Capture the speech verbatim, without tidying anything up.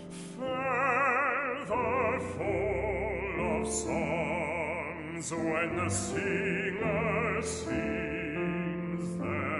feather full of songs when the singer sings them.